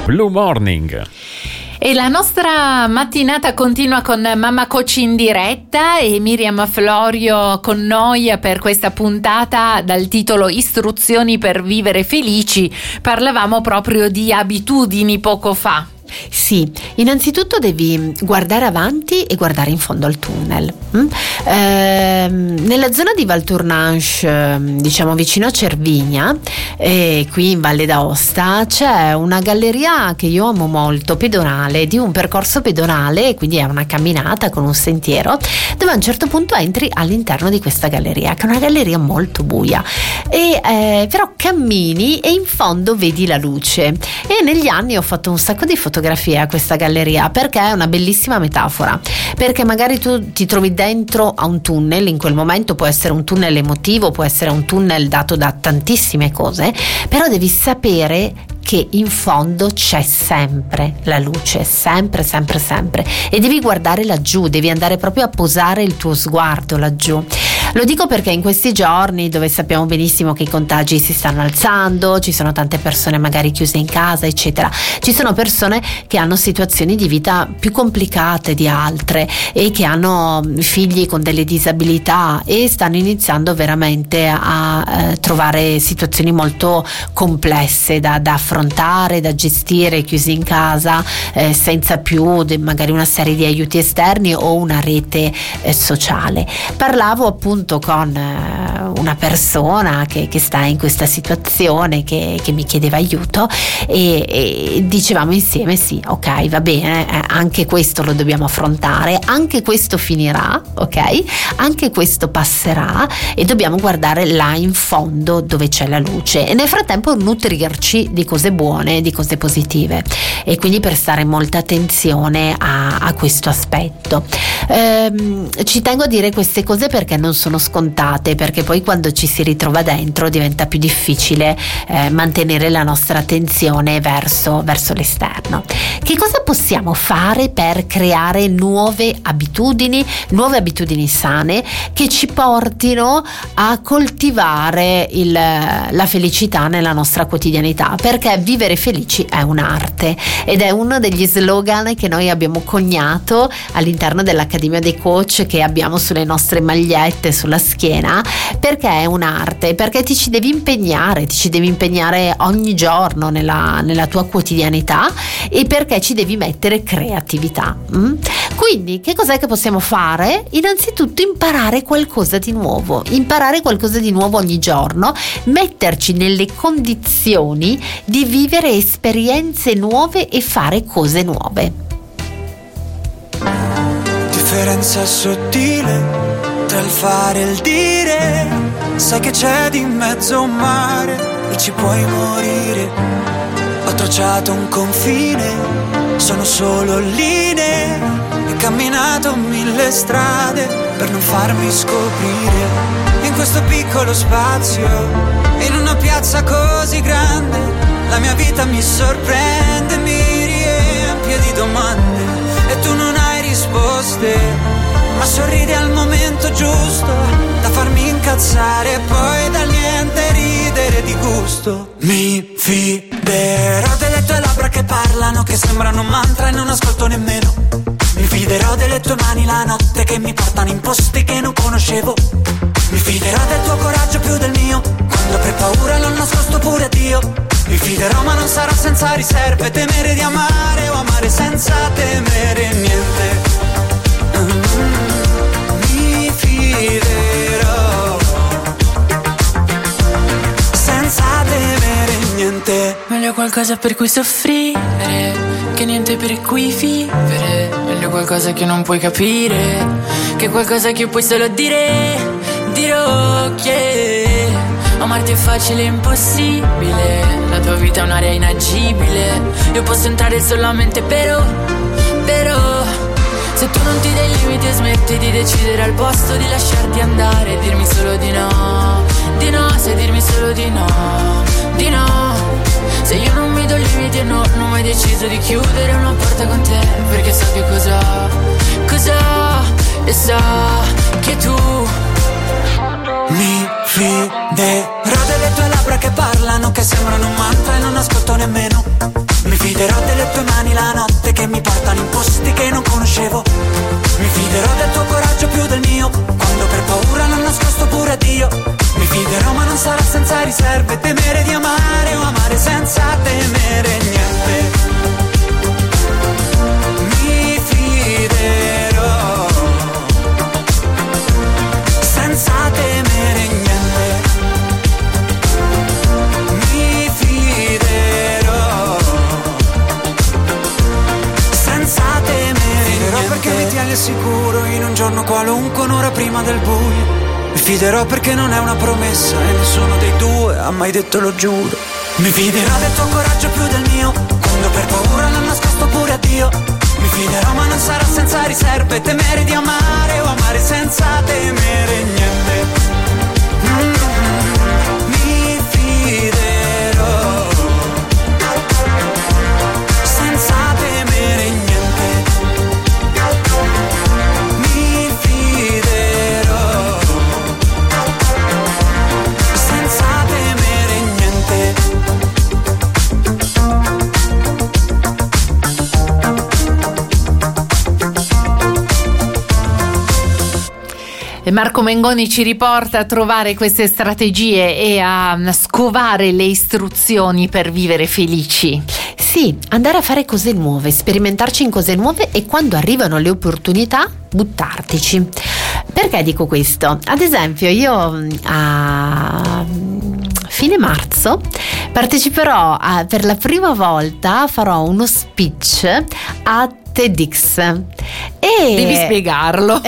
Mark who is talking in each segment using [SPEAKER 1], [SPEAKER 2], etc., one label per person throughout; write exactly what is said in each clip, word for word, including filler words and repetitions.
[SPEAKER 1] Blue Morning.
[SPEAKER 2] E la nostra mattinata continua con Mamma Coach in diretta e Miriam Florio con noi per questa puntata dal titolo Istruzioni per vivere felici. Parlavamo proprio di abitudini poco fa.
[SPEAKER 3] Sì, innanzitutto devi guardare avanti e guardare in fondo al tunnel. Mm? Eh, nella zona di Valtournanche, diciamo vicino a Cervinia, e qui in Valle d'Aosta, c'è una galleria che io amo molto, pedonale, di un percorso pedonale, quindi è una camminata con un sentiero, dove a un certo punto entri all'interno di questa galleria, che è una galleria molto buia, e eh, però cammini e in fondo vedi la luce. E negli anni ho fatto un sacco di fotografie a questa galleria, perché è una bellissima metafora, perché magari tu ti trovi dentro a un tunnel, in quel momento può essere un tunnel emotivo, può essere un tunnel dato da tantissime cose, però devi sapere che in fondo c'è sempre la luce, sempre, sempre, sempre, e devi guardare laggiù, devi andare proprio a posare il tuo sguardo laggiù. Lo dico perché in questi giorni, dove sappiamo benissimo che i contagi si stanno alzando, ci sono tante persone magari chiuse in casa, eccetera, ci sono persone che hanno situazioni di vita più complicate di altre e che hanno figli con delle disabilità e stanno iniziando veramente a eh, trovare situazioni molto complesse da, da affrontare, da gestire, chiusi in casa, eh, senza più de, magari una serie di aiuti esterni o una rete eh, sociale. Parlavo appunto con eh, una persona che, che sta in questa situazione, che, che mi chiedeva aiuto, e, e dicevamo insieme sì, ok, va bene, eh, anche questo lo dobbiamo affrontare, anche questo finirà, ok, anche questo passerà, e dobbiamo guardare là in fondo dove c'è la luce e nel frattempo nutrirci di cose buone, di cose positive, e quindi prestare molta attenzione a, a questo aspetto. Ehm, ci tengo a dire queste cose perché non sono scontate, perché poi quando ci si ritrova dentro diventa più difficile eh, mantenere la nostra attenzione verso, verso l'esterno. Che cosa possiamo fare per creare nuove abitudini, nuove abitudini sane che ci portino a coltivare il, la felicità nella nostra quotidianità? Perché vivere felici è un'arte ed è uno degli slogan che noi abbiamo coniato all'interno dell'Accademia dei Coach, che abbiamo sulle nostre magliette, sulla schiena, perché è un'arte, perché ti ci devi impegnare, ti ci devi impegnare ogni giorno nella, nella tua quotidianità, e perché ci devi mettere creatività. Mm? Quindi che cos'è che possiamo fare? Innanzitutto imparare qualcosa di nuovo, imparare qualcosa di nuovo ogni giorno, metterci nelle condizioni di vivere esperienze nuove e fare cose nuove.
[SPEAKER 4] Differenza sottile tra il fare e il dire, sai che c'è di mezzo un mare e ci puoi morire. Ho tracciato un confine, sono solo linee, e camminato mille strade per non farmi scoprire. In questo piccolo spazio, in una piazza così grande, la mia vita mi sorprende, mi riempie di domande e tu non hai risposte, ma sorridi al momento giusto da farmi incazzare e poi dal niente ridere di gusto. Mi fiderò delle tue labbra che parlano, che sembrano un mantra e non ascolto nemmeno. Mi fiderò delle tue mani la notte che mi portano in posti che non conoscevo. Mi fiderò del tuo coraggio più del mio, quando per paura l'ho nascosto pure a Dio. Mi fiderò ma non sarò senza riserve, temere di amare o amare senza temere niente. Mi fiderò senza temere niente.
[SPEAKER 5] Meglio qualcosa per cui soffrire che niente per cui vivere. Meglio qualcosa che non puoi capire che qualcosa che puoi solo dire. Dirò che amarti è facile e impossibile, la tua vita è un'area inagibile. Io posso entrare solamente però, però se tu non ti dai limiti e smetti di decidere al posto di lasciarti andare e dirmi solo di no, di no, sai dirmi solo di no, di no. Se io non mi do limiti e no, non ho mai deciso di chiudere una porta con te, perché so che cosa, cosa, e so che tu
[SPEAKER 4] mi fiderò delle tue labbra che parlano, che sembrano un mantra e non ascolto nemmeno. Mi fiderò nel sicuro, in un giorno qualunque, un'ora prima del buio. Mi fiderò perché non è una promessa e nessuno dei due ha mai detto lo giuro. Mi fiderò del tuo coraggio più del mio, quando per paura l'ho nascosto pure a Dio. Mi fiderò ma non sarà senza riserve, temere di amare o amare senza temere niente. Mm-hmm. Mi fiderò senza temere niente. Mi fiderò senza temere niente.
[SPEAKER 2] E Marco Mengoni ci riporta a trovare queste strategie e a scovare le istruzioni per vivere felici.
[SPEAKER 3] Sì, andare a fare cose nuove, sperimentarci in cose nuove e quando arrivano le opportunità buttartici. Perché dico questo? Ad esempio io a fine marzo parteciperò a, per la prima volta farò uno speech a TEDx e
[SPEAKER 2] devi spiegarlo.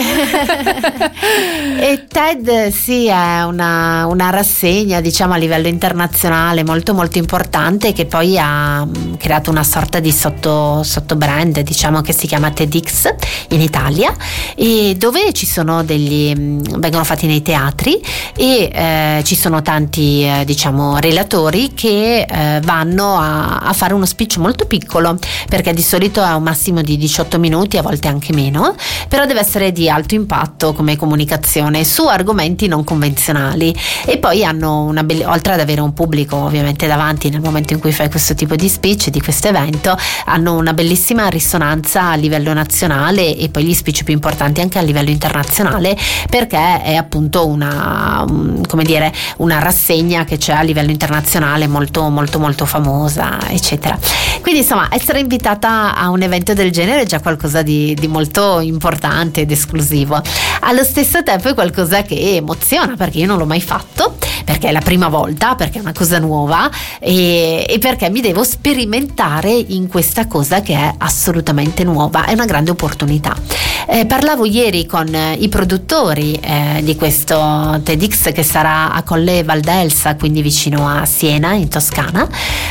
[SPEAKER 3] E TED sì è una, una rassegna diciamo a livello internazionale molto molto importante che poi ha creato una sorta di sotto, sotto brand diciamo che si chiama TEDx in Italia e dove ci sono degli vengono fatti nei teatri e eh, ci sono tanti eh, diciamo relatori che eh, vanno a, a fare uno speech molto piccolo perché di solito è un massimo di diciotto minuti, a volte anche meno, però deve essere di alto impatto come comunicazione su argomenti non convenzionali e poi hanno una bella, oltre ad avere un pubblico ovviamente davanti nel momento in cui fai questo tipo di speech, di questo evento, hanno una bellissima risonanza a livello nazionale e poi gli speech più importanti anche a livello internazionale perché è appunto una come dire una rassegna che c'è a livello internazionale molto molto molto famosa eccetera. Quindi insomma essere invitata a un evento del genere è già qualcosa di, di molto importante ed esclusivo. Allo stesso tempo è qualcosa che emoziona perché io non l'ho mai fatto, perché è la prima volta, perché è una cosa nuova e, e perché mi devo sperimentare in questa cosa che è assolutamente nuova, è una grande opportunità. Eh, parlavo ieri con i produttori eh, di questo TEDx che sarà a Colle Valdelsa, quindi vicino a Siena in Toscana.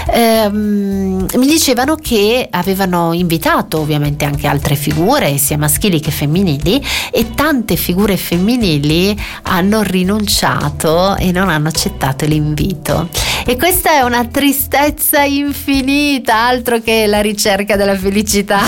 [SPEAKER 3] Ehm, mi dicevano che avevano invitato ovviamente anche altre figure sia maschili che femminili e tante figure femminili hanno rinunciato e non hanno accettato l'invito e questa è una tristezza infinita, altro che la ricerca della felicità.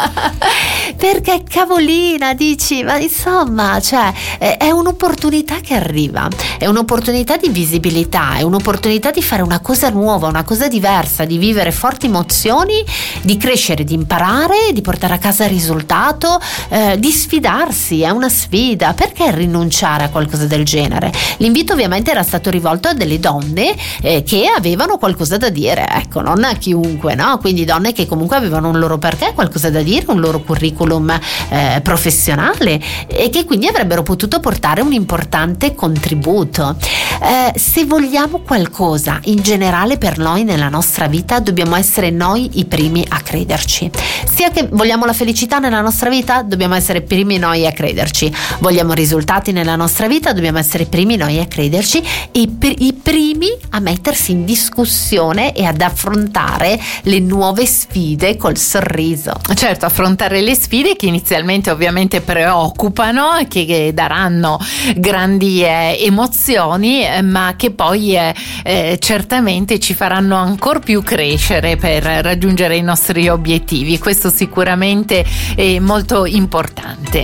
[SPEAKER 3] Perché cavolina dici, ma insomma cioè è un'opportunità che arriva, è un'opportunità di visibilità, è un'opportunità di fare una cosa nuova, una cosa diversa, di vivere forti emozioni, di crescere, di imparare, di portare a casa il risultato, eh, di sfidarsi, è una sfida. Perché rinunciare a qualcosa del genere? L'invito ovviamente era stato rivolto a delle donne eh, che avevano qualcosa da dire, ecco, non a chiunque, no? Quindi donne che comunque avevano un loro perché, qualcosa da dire, un loro curriculum eh, professionale e che quindi avrebbero potuto portare un importante contributo. Eh, se vogliamo qualcosa in generale per noi nella nostra vita, dobbiamo essere noi i primi a crederci. Sia che vogliamo la felicità nella nostra vita, dobbiamo essere primi noi a crederci. Vogliamo risultati nella nostra vita, dobbiamo essere primi noi a crederci e per, i primi a mettersi in discussione e ad affrontare le nuove sfide col sorriso.
[SPEAKER 2] Certo, affrontare le sfide che inizialmente ovviamente preoccupano e che, che daranno grandi eh, emozioni, eh, ma che poi eh, eh, certamente ci faranno ancor più crescere per raggiungere i nostri obiettivi. Questo sicuramente è molto importante.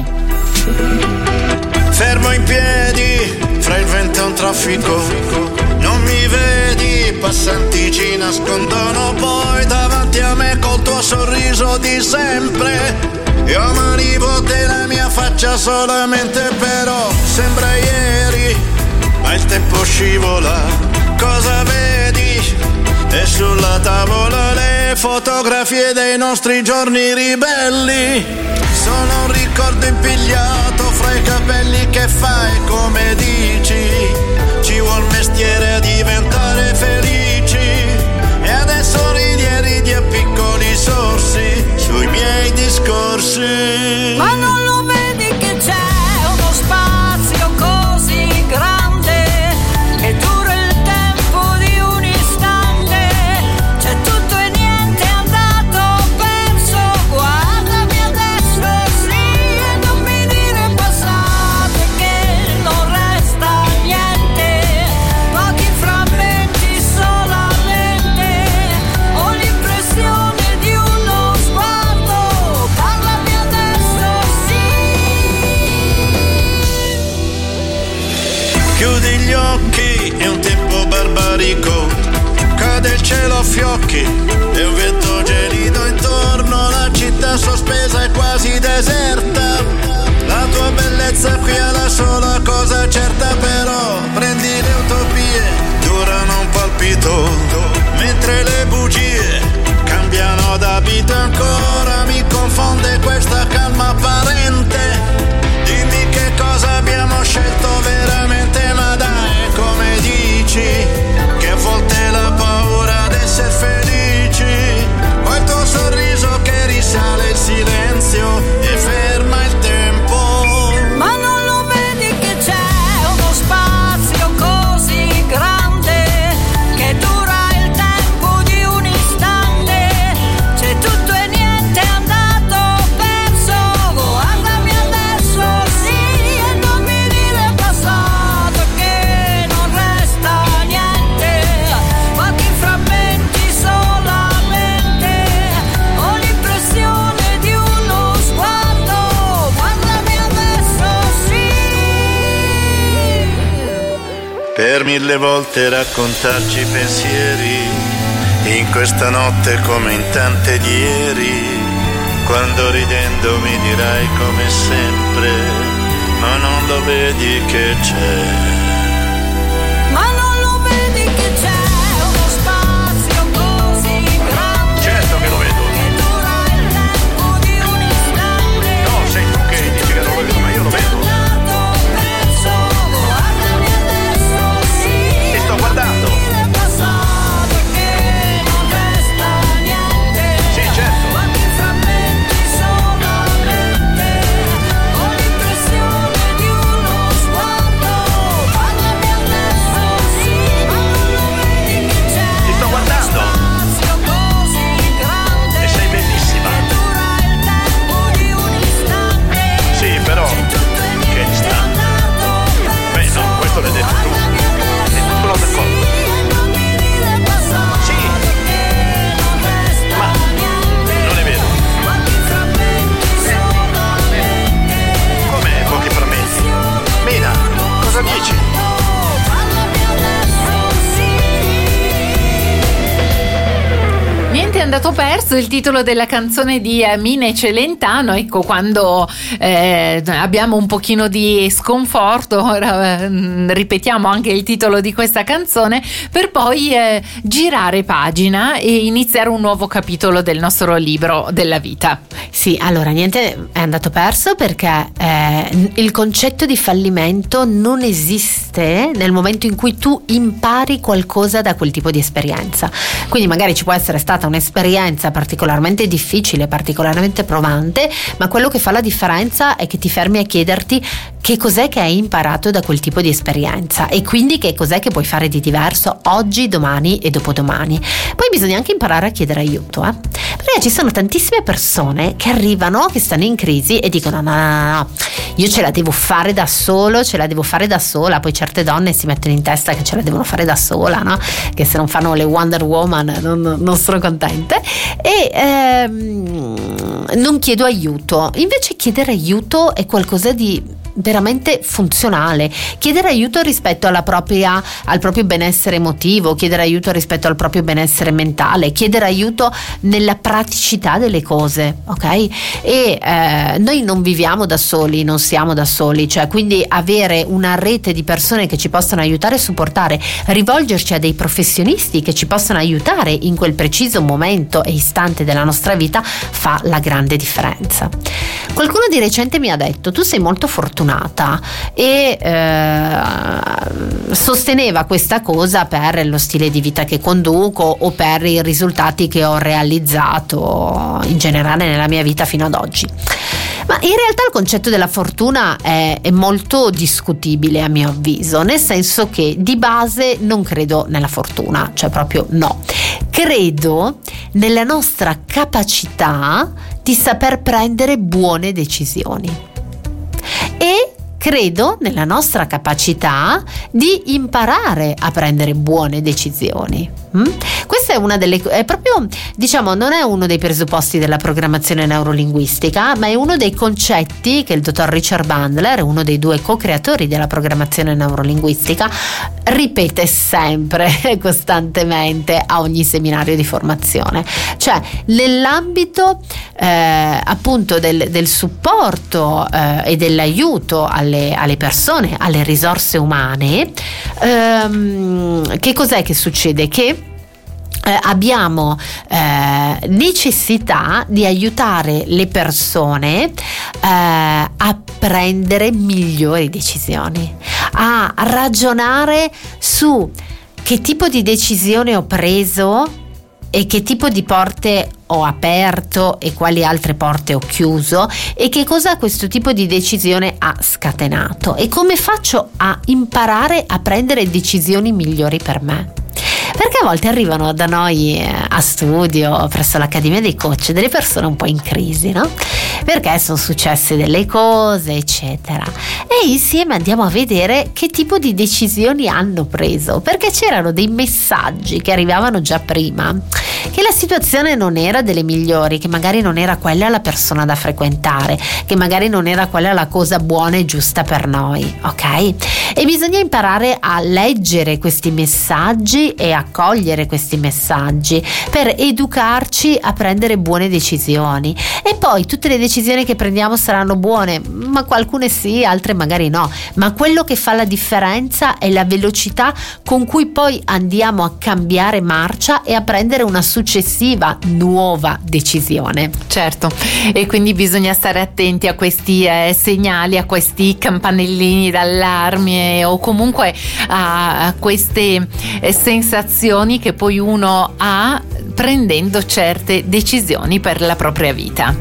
[SPEAKER 1] Fermo in piedi, fra il vento e un traffico, non mi vedi, passanti ci nascondono poi davanti a me col tuo sorriso di sempre. Io m'arrivo della mia faccia solamente però sembra ieri, ma il tempo scivola, cosa vedi? E sulla tavola le fotografie dei nostri giorni ribelli. Sono un ricordo impigliato fra i capelli che fai come dici. Ci vuol mestiere a diventare felici. E adesso ridi e ridi a piccoli sorsi sui miei discorsi.
[SPEAKER 6] Ma non lo vedo.
[SPEAKER 1] cielo a fiocchi e un vento gelido intorno, la città sospesa è quasi deserta. La tua bellezza qui è la sola cosa certa, però prendi le utopie, durano un palpito, mentre le bugie cambiano d'abito ancora. Mi confonde questa calma apparente, dimmi che cosa abbiamo scelto veramente, ma dai, come dici, che a volte la paura d'essere felici, o il tuo sorriso che risale il silenzio e ferma il tempo.
[SPEAKER 6] Ma non lo vedi che c'è uno spazio così grande che dura il tempo di un istante, c'è tutto e niente è andato perso, guardami adesso sì e non mi dire passato che non resta niente, pochi frammenti solamente, ho l'impressione di uno sguardo, guardami adesso sì.
[SPEAKER 1] Per mille volte raccontarci i pensieri, in questa notte come in tante di ieri, quando ridendo mi dirai come sempre, ma non lo vedi che c'è.
[SPEAKER 6] Ma non lo vedi che c'è uno spazio così grande?
[SPEAKER 1] Certo che lo vedo.
[SPEAKER 6] Che dura il tempo di un istante.
[SPEAKER 1] No, sei tu che dici che non lo vedo, ma io lo vedo.
[SPEAKER 6] Andato perso, guardami adesso sì.
[SPEAKER 1] Ti sto guardando.
[SPEAKER 6] È passato che non resta niente.
[SPEAKER 1] Sì, certo.
[SPEAKER 6] Quanti frammenti solamente, ho l'impressione di uno sguardo, guardami adesso sì, ma non lo vedi che c'è
[SPEAKER 1] Ti sto guardando.
[SPEAKER 6] spazio così grande
[SPEAKER 1] E sei bellissima.
[SPEAKER 6] che dura il tempo di un istante.
[SPEAKER 1] Sì, però
[SPEAKER 6] C'è tutto e
[SPEAKER 1] che
[SPEAKER 6] niente
[SPEAKER 1] istante.
[SPEAKER 6] andato
[SPEAKER 1] Beh,
[SPEAKER 6] perso,
[SPEAKER 1] no, questo l'hai detto tu.
[SPEAKER 6] guardami adesso
[SPEAKER 1] E tu sono d'accordo.
[SPEAKER 6] sì, e non mi dire passato
[SPEAKER 1] Sì.
[SPEAKER 6] che non resta
[SPEAKER 1] Ma
[SPEAKER 6] niente.
[SPEAKER 1] non è vero.
[SPEAKER 6] Quanti frammenti solamente,
[SPEAKER 1] Come pochi frammenti? Mina, cosa dici?
[SPEAKER 6] guardami adesso sì.
[SPEAKER 2] Niente è andato perso, il titolo della canzone di eh, Mine Celentano. Ecco, quando eh, abbiamo un pochino di sconforto, ora eh, ripetiamo anche il titolo di questa canzone per poi eh, girare pagina e iniziare un nuovo capitolo del nostro libro della vita.
[SPEAKER 3] Sì, allora niente è andato perso perché eh, il concetto di fallimento non esiste nel momento in cui tu impari qualcosa da quel tipo di esperienza. Quindi magari ci può essere stata un'esperienza particolarmente difficile, particolarmente provante, ma quello che fa la differenza è che ti fermi a chiederti che cos'è che hai imparato da quel tipo di esperienza e quindi che cos'è che puoi fare di diverso oggi, domani e dopodomani. Poi bisogna anche imparare a chiedere aiuto, eh? Perché ci sono tantissime persone che arrivano, che stanno in crisi e dicono no, no, no, no, io ce la devo fare da solo, ce la devo fare da sola. Poi certe donne si mettono in testa che ce la devono fare da sola, no? Che se non fanno le Wonder Woman non, non sono contente e ehm, non chiedo aiuto. Invece chiedere aiuto è qualcosa di veramente funzionale. Chiedere aiuto rispetto alla propria, al proprio benessere emotivo, chiedere aiuto rispetto al proprio benessere mentale, chiedere aiuto nella praticità delle cose, ok? E eh, noi non viviamo da soli, non siamo da soli, cioè quindi avere una rete di persone che ci possano aiutare e supportare, rivolgerci a dei professionisti che ci possano aiutare in quel preciso momento e istante della nostra vita fa la grande differenza. Qualcuno di recente mi ha detto: tu sei molto fortunata, e eh, sosteneva questa cosa per lo stile di vita che conduco o per i risultati che ho realizzato in generale nella mia vita fino ad oggi. Ma in realtà il concetto della fortuna è, è molto discutibile a mio avviso, nel senso che di base non credo nella fortuna, cioè proprio no. Credo nella nostra capacità di saper prendere buone decisioni e credo nella nostra capacità di imparare a prendere buone decisioni. Mm? Questa è una delle, è proprio, diciamo, non è uno dei presupposti della programmazione neurolinguistica, ma è uno dei concetti che il dottor Richard Bandler, uno dei due co-creatori della programmazione neurolinguistica, ripete sempre costantemente a ogni seminario di formazione. Cioè, nell'ambito eh, appunto del, del supporto eh, e dell'aiuto alle, alle persone, alle risorse umane, ehm, che cos'è che succede? Che Eh, abbiamo eh, necessità di aiutare le persone eh, a prendere migliori decisioni, a ragionare su che tipo di decisione ho preso e che tipo di porte ho aperto e quali altre porte ho chiuso e che cosa questo tipo di decisione ha scatenato e come faccio a imparare a prendere decisioni migliori per me. Perché a volte arrivano da noi a studio presso l'Accademia dei Coach delle persone un po' in crisi, no? Perché sono successe delle cose, eccetera. E insieme andiamo a vedere che tipo di decisioni hanno preso, perché c'erano dei messaggi che arrivavano già prima, che la situazione non era delle migliori, che magari non era quella la persona da frequentare, che magari non era quella la cosa buona e giusta per noi, ok? E bisogna imparare a leggere questi messaggi e a cogliere questi messaggi per educarci a prendere buone decisioni. E poi tutte le decisioni che prendiamo saranno buone, ma alcune sì, altre magari no, ma quello che fa la differenza è la velocità con cui poi andiamo a cambiare marcia e a prendere una successiva nuova decisione.
[SPEAKER 2] Certo, e quindi bisogna stare attenti a questi eh, segnali, a questi campanellini d'allarme o comunque a, a queste eh, sensazioni che poi uno ha prendendo certe decisioni per la propria vita.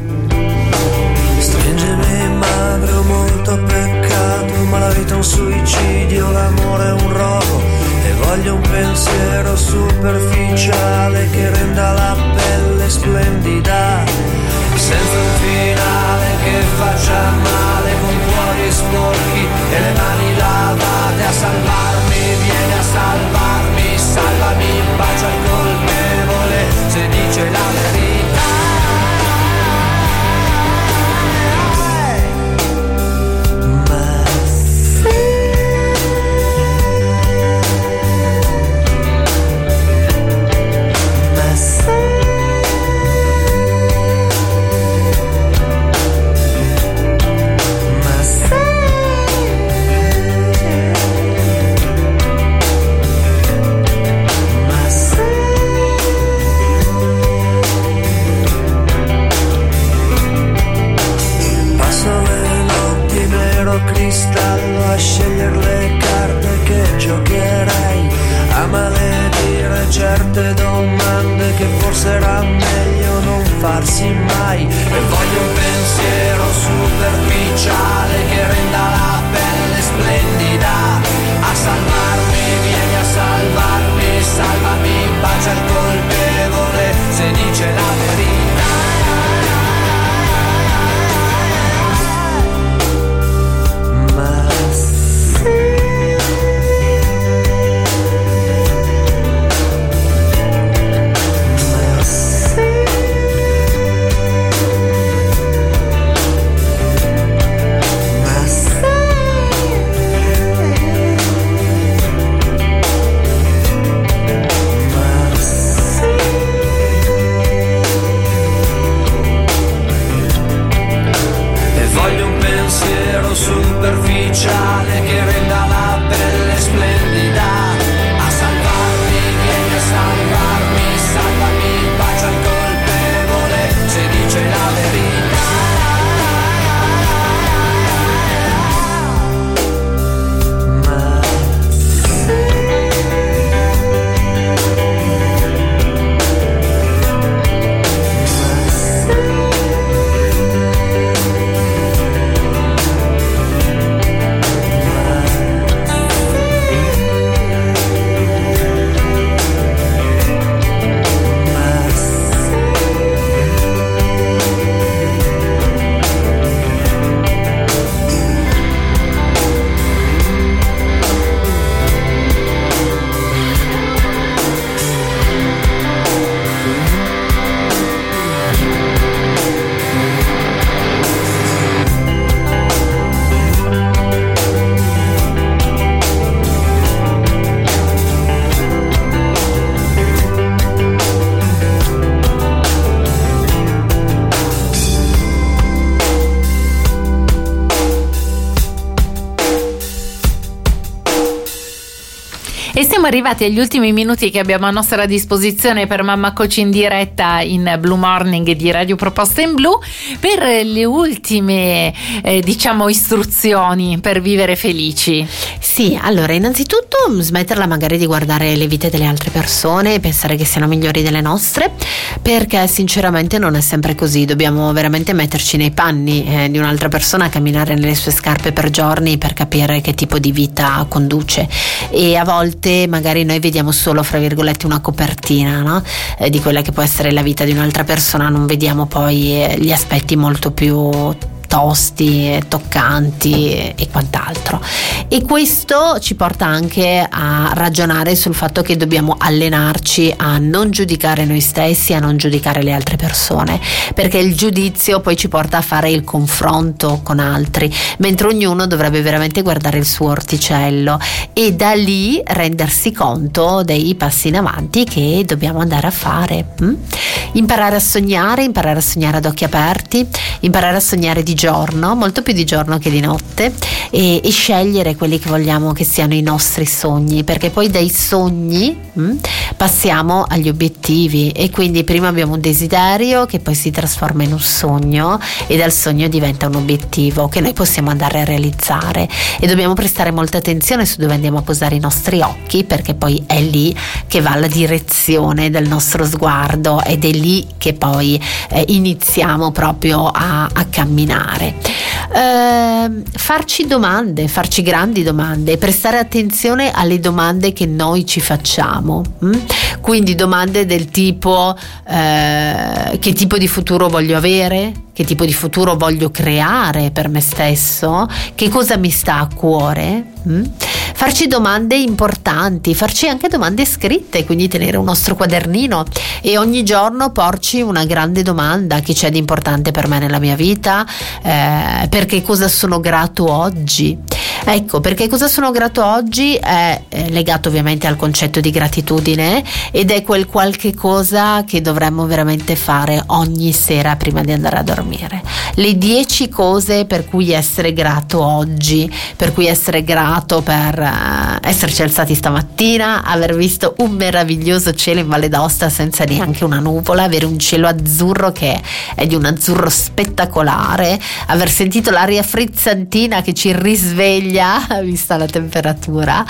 [SPEAKER 7] Stringimi madre, ho molto peccato, ma la vita è un suicidio, l'amore è un rogo e voglio un pensiero superficiale che renda la pelle splendida, senza un finale che faccia male, con cuori sporchi e le mani lavate. A salvarmi, vieni a salvarmi, salvami, bacia il colpevole se dice la verità. Ma se ma se ma se cristallo a scegliere le carte che giocherei, a maledire certe domande che forse era meglio non farsi mai. E voglio un pensiero superficiale che renda la pelle splendida. A salvarmi, vieni a salvarmi, salvami, bacia il colpevole se dice la verità. Mas
[SPEAKER 2] E siamo arrivati agli ultimi minuti che abbiamo a nostra disposizione per Mamma Coach in diretta in Blue Morning di Radio Proposta in Blu per le ultime eh, diciamo istruzioni per vivere felici.
[SPEAKER 3] Sì, allora innanzitutto smetterla magari di guardare le vite delle altre persone e pensare che siano migliori delle nostre, perché sinceramente non è sempre così. Dobbiamo veramente metterci nei panni eh, di un'altra persona, camminare nelle sue scarpe per giorni per capire che tipo di vita conduce, e a volte magari noi vediamo solo, fra virgolette, una copertina, no? eh, di quella che può essere la vita di un'altra persona, non vediamo poi eh, gli aspetti molto più tosti, toccanti e, e quant'altro. E questo ci porta anche a ragionare sul fatto che dobbiamo allenarci a non giudicare noi stessi, a non giudicare le altre persone, perché il giudizio poi ci porta a fare il confronto con altri, mentre ognuno dovrebbe veramente guardare il suo orticello e da lì rendersi conto dei passi in avanti che dobbiamo andare a fare. hm? Imparare a sognare, imparare a sognare ad occhi aperti, imparare a sognare di giorno, molto più di giorno che di notte, e, e scegliere quelli che vogliamo che siano i nostri sogni, perché poi dai sogni mh, passiamo agli obiettivi, e quindi prima abbiamo un desiderio che poi si trasforma in un sogno e dal sogno diventa un obiettivo che noi possiamo andare a realizzare, e dobbiamo prestare molta attenzione su dove andiamo a posare i nostri occhi, perché poi è lì che va la direzione del nostro sguardo ed è lì che poi eh, iniziamo proprio a, a camminare. Eh, farci domande, farci grandi domande, prestare attenzione alle domande che noi ci facciamo. hm? Quindi domande del tipo eh, che tipo di futuro voglio avere? Che tipo di futuro voglio creare per me stesso? Che cosa mi sta a cuore? Mm? Farci domande importanti, farci anche domande scritte, quindi tenere un nostro quadernino e ogni giorno porci una grande domanda: che c'è di importante per me nella mia vita? Eh, perché cosa sono grato oggi? Ecco, perché cosa sono grato oggi è legato ovviamente al concetto di gratitudine, ed è quel qualche cosa che dovremmo veramente fare ogni sera prima di andare a dormire. Le dieci cose per cui essere grato oggi, per cui essere grato per uh, esserci alzati stamattina, aver visto un meraviglioso cielo in Valle d'Aosta senza neanche una nuvola, avere un cielo azzurro che è di un azzurro spettacolare, aver sentito l'aria frizzantina che ci risveglia vista la temperatura,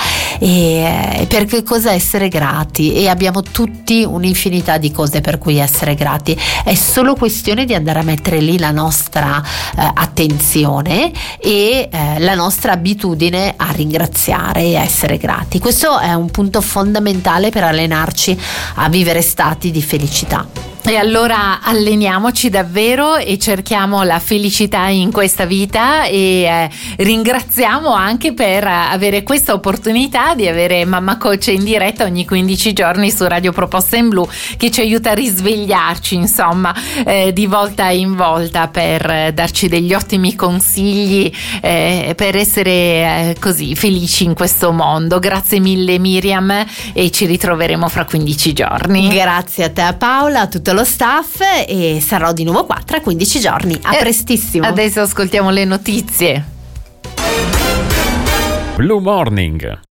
[SPEAKER 3] e per che cosa essere grati, e abbiamo tutti un'infinità di cose per cui essere grati. È solo questione di andare a mettere lì la nostra eh, attenzione e eh, la nostra abitudine a ringraziare e a essere grati. Questo è un punto fondamentale per allenarci a vivere stati di felicità.
[SPEAKER 2] E allora alleniamoci davvero e cerchiamo la felicità in questa vita, e eh, ringraziamo anche per avere questa opportunità di avere Mamma Coach in diretta ogni quindici giorni su Radio Proposta in Blu, che ci aiuta a risvegliarci, insomma, eh, di volta in volta, per darci degli ottimi consigli eh, per essere eh, così felici in questo mondo. Grazie mille Miriam, e ci ritroveremo fra quindici giorni.
[SPEAKER 3] Grazie a te Paola, a tutto lo staff, e sarò di nuovo qua tra quindici giorni. A
[SPEAKER 2] eh,
[SPEAKER 3] prestissimo.
[SPEAKER 2] Adesso ascoltiamo le notizie.
[SPEAKER 8] Blue Morning.